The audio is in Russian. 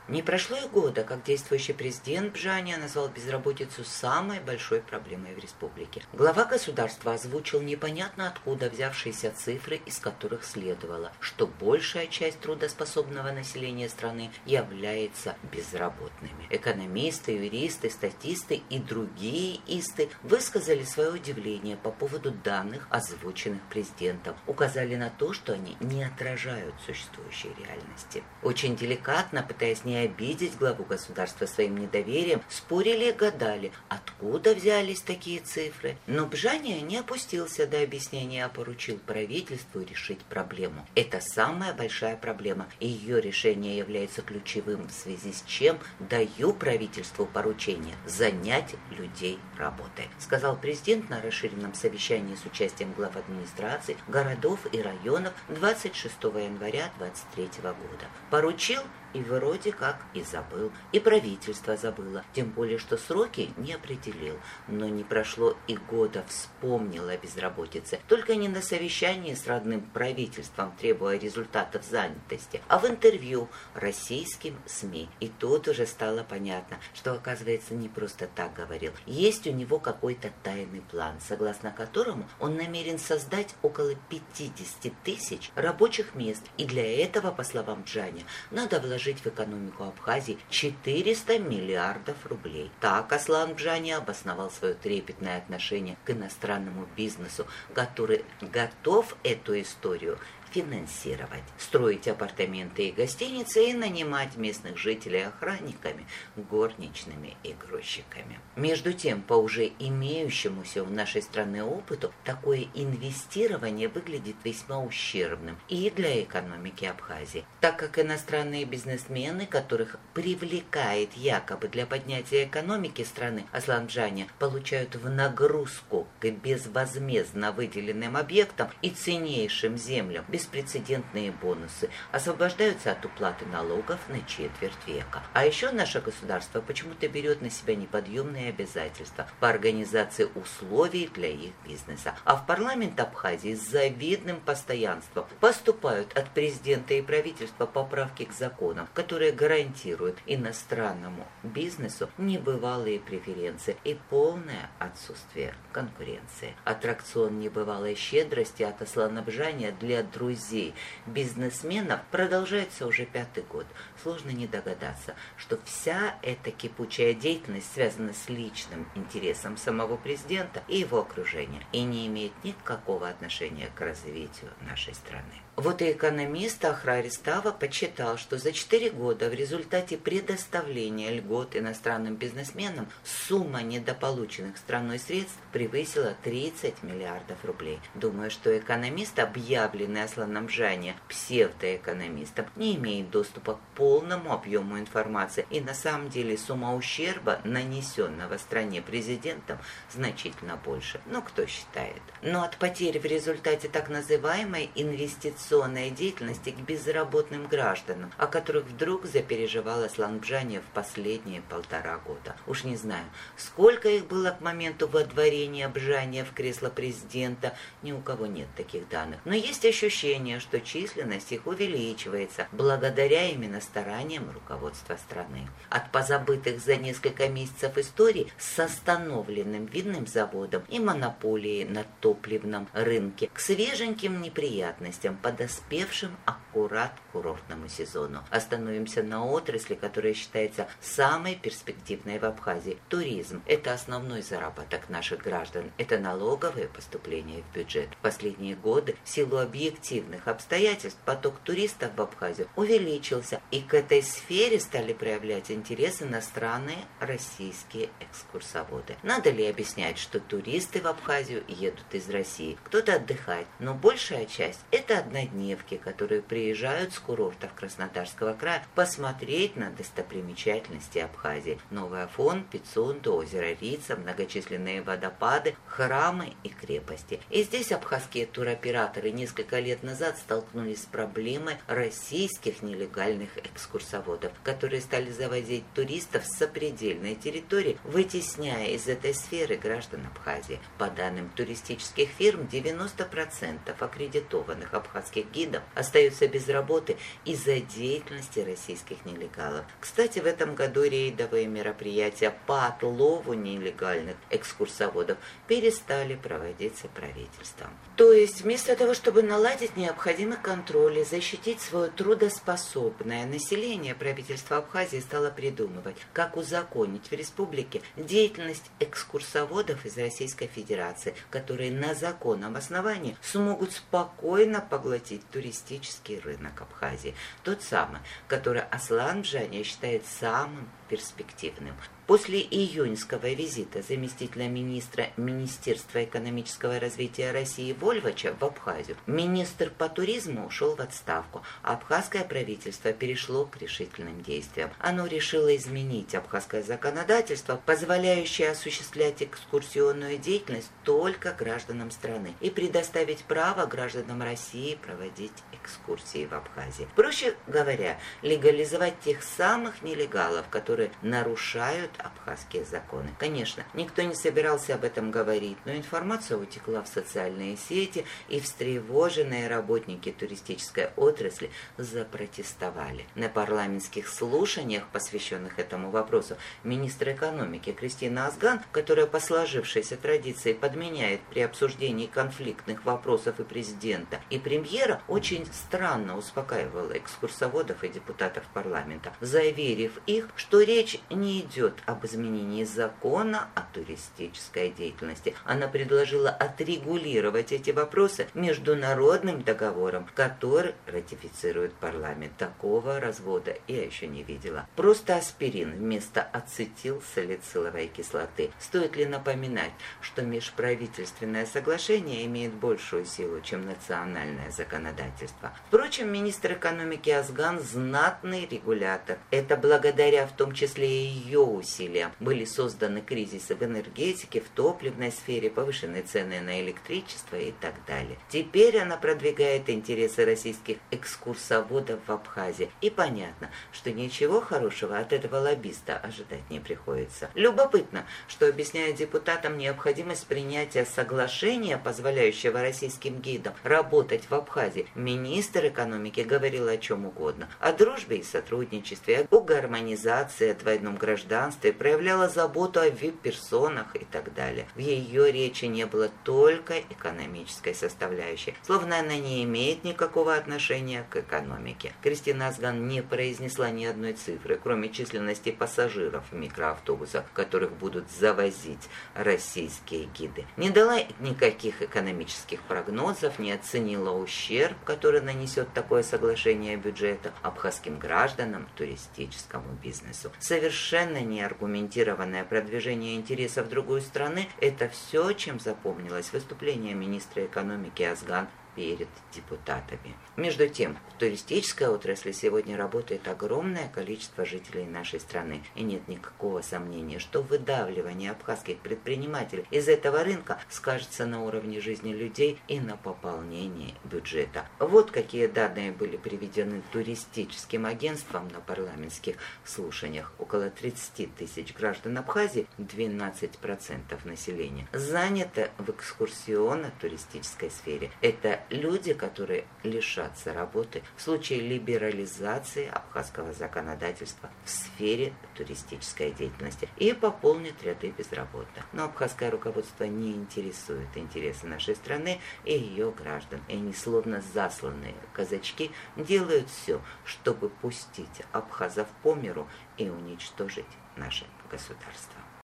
Не прошло и года, как действующий президент Бжаня назвал безработицу самой большой проблемой в республике. Глава государства озвучил непонятно откуда взявшиеся цифры, из которых следовало, что большая часть трудоспособного населения страны является безработными. Экономисты, юристы, статисты и другие исты высказали свое удивление по поводу данных, озвученных президентом, указали на то, что они не отражают существующей реальности. Очень деликатно, пытаясь не обидеть главу государства своим недоверием, спорили и гадали, откуда взялись такие цифры. Но Бжаня не опустился до объяснения, а поручил правительству решить проблему. Это самая большая проблема, и ее решение является ключевым, в связи с чем даю правительству поручение занять людей работой, сказал президент на расширенном совещании с участием глав администраций, городов и районов 26 января 2023 года. Поручил и вроде как и забыл, и правительство забыло, тем более, что сроки не определил. Но не прошло и года, вспомнил о безработице, только не на совещании с родным правительством, требуя результатов занятости, а в интервью российским СМИ. И тут уже стало понятно, что, оказывается, не просто так говорил. Есть у него какой-то тайный план, согласно которому он намерен создать около 50 тысяч рабочих мест. И для этого, по словам Бжаня, надо вложить в экономику Абхазии 400 миллиардов рублей. Так Аслан Бжаня обосновал свое трепетное отношение к иностранному бизнесу, который готов эту историю финансировать, строить апартаменты и гостиницы и нанимать местных жителей охранниками, горничными и грузчиками. Между тем, по уже имеющемуся в нашей стране опыту, такое инвестирование выглядит весьма ущербным и для экономики Абхазии, так как иностранные бизнесмены, которых привлекает якобы для поднятия экономики страны Аслан Бжаня, получают в нагрузку к безвозмездно выделенным объектам и ценнейшим землям беспрецедентные бонусы, освобождаются от уплаты налогов на четверть века. А еще наше государство почему-то берет на себя неподъемные обязательства по организации условий для их бизнеса. А в парламент Абхазии с завидным постоянством поступают от президента и правительства поправки к законам, которые гарантируют иностранному бизнесу небывалые преференции и полное отсутствие конкуренции. Аттракцион небывалой щедрости от Аслана Бжаня для друзей бизнесменов продолжается уже 5-й год. Сложно не догадаться, что вся эта кипучая деятельность связана с личным интересом самого президента и его окружения и не имеет никакого отношения к развитию нашей страны. Вот и экономист Ахрари Става подсчитал, что за 4 года в результате предоставления льгот иностранным бизнесменам сумма недополученных страной средств превысила 30 миллиардов рублей. Думаю, что экономист, объявленный Асланом Бжаня псевдоэкономистом, не имеет доступа к полному объему информации, и на самом деле сумма ущерба, нанесенного стране президентом, значительно больше. Но кто считает? Но от потерь в результате так называемой инвестиционной деятельности к безработным гражданам, о которых вдруг запереживал Аслан Бжаня в последние 1,5 года. Уж не знаю, сколько их было к моменту водворения Бжаня в кресло президента, ни у кого нет таких данных. Но есть ощущение, что численность их увеличивается благодаря именно стараниям руководства страны. От позабытых за несколько месяцев историй с остановленным винным заводом и монополией на топливном рынке к свеженьким неприятностям, подоспевшим аккурат к курортному сезону. Остановимся на отрасли, которая считается самой перспективной в Абхазии. Туризм – это основной заработок наших граждан. Это налоговые поступления в бюджет. В последние годы в силу объективных обстоятельств поток туристов в Абхазию увеличился, и к этой сфере стали проявлять интерес иностранные российские экскурсоводы. Надо ли объяснять, что туристы в Абхазию едут из России? Кто-то отдыхает, но большая часть – это однодневки, которые приезжают с курортов Краснодарского края посмотреть на достопримечательности Абхазии. Новый Афон, Пицунду, озеро Рица, многочисленные водопады, храмы и крепости. И здесь абхазские туроператоры несколько лет назад столкнулись с проблемой российских нелегальных экскурсоводов, которые стали завозить туристов с сопредельной территории, вытесняя из этой сферы граждан Абхазии. По данным туристических фирм, 90% аккредитованных абхазских гидов остаются без работы из-за деятельности российских нелегалов. Кстати, в этом году рейдовые мероприятия по отлову нелегальных экскурсоводов перестали проводиться правительством. То есть вместо того, чтобы наладить необходимый контроль и защитить свое трудоспособное население, правительство Абхазии стало придумывать, как узаконить в республике деятельность экскурсоводов из Российской Федерации, которые на законном основании смогут спокойно поглотить туристический рынок Абхазии. Тот самый, который Аслан Бжаня считает самым перспективным. После июньского визита заместителя министра Министерства экономического развития России Вольвача в Абхазию министр по туризму ушел в отставку, а абхазское правительство перешло к решительным действиям. Оно решило изменить абхазское законодательство, позволяющее осуществлять экскурсионную деятельность только гражданам страны, и предоставить право гражданам России проводить экскурсии в Абхазии. Проще говоря, легализовать тех самых нелегалов, которые нарушают абхазские законы. Конечно, никто не собирался об этом говорить, но информация утекла в социальные сети, и встревоженные работники туристической отрасли запротестовали. На парламентских слушаниях, посвященных этому вопросу, министр экономики Кристина Азган, которая по сложившейся традиции подменяет при обсуждении конфликтных вопросов и президента, и премьера, очень странно успокаивала экскурсоводов и депутатов парламента, заверив их, что речь не идет об изменении закона о туристической деятельности. Она предложила отрегулировать эти вопросы международным договором, который ратифицирует парламент. Такого развода я еще не видела. Просто аспирин вместо ацетилсалициловой кислоты. Стоит ли напоминать, что межправительственное соглашение имеет большую силу, чем национальное законодательство? Впрочем, министр экономики Азган знатный регулятор. Это благодаря в том числе и ее усилиям были созданы кризисы в энергетике, в топливной сфере, повышенные цены на электричество и так далее. Теперь она продвигает интересы российских экскурсоводов в Абхазии. И понятно, что ничего хорошего от этого лоббиста ожидать не приходится. Любопытно, что объясняет депутатам необходимость принятия соглашения, позволяющего российским гидам работать в Абхазии. Министр экономики говорил о чем угодно. О дружбе и сотрудничестве, о гармонизации, о двойном гражданстве, проявляла заботу о вип-персонах и так далее. В ее речи не было только экономической составляющей, словно она не имеет никакого отношения к экономике. Кристина Азган не произнесла ни одной цифры, кроме численности пассажиров в микроавтобусах, которых будут завозить российские гиды. Не дала никаких экономических прогнозов, не оценила ущерб, который нанесет такое соглашение бюджета абхазским гражданам, туристическому бизнесу. Совершенно неаргументированное продвижение интересов другой страны – это все, чем запомнилось выступление министра экономики Азган перед депутатами. Между тем, в туристической отрасли сегодня работает огромное количество жителей нашей страны, и нет никакого сомнения, что выдавливание абхазских предпринимателей из этого рынка скажется на уровне жизни людей и на пополнении бюджета. Вот какие данные были приведены туристическим агентством на парламентских слушаниях. Около 30 тысяч граждан Абхазии, 12% населения, занято в экскурсионно-туристической сфере. Это люди, которые лишатся работы в случае либерализации абхазского законодательства в сфере туристической деятельности и пополнит ряды безработных. Но абхазское руководство не интересует интересы нашей страны и ее граждан. И они, словно засланные казачки, делают все, чтобы пустить абхазов по миру и уничтожить наше государство.